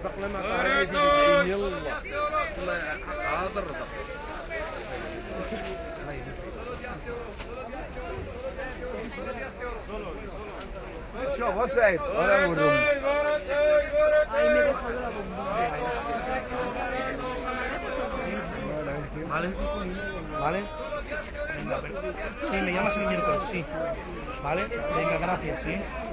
الرزق لما طاري يدعي يلا هذا الرزق شوف هو سعيد ولا ورهم ¿Vale? ¿Vale? Venga, sí, me llamas el miércoles, sí. ¿Vale? Venga, gracias, sí.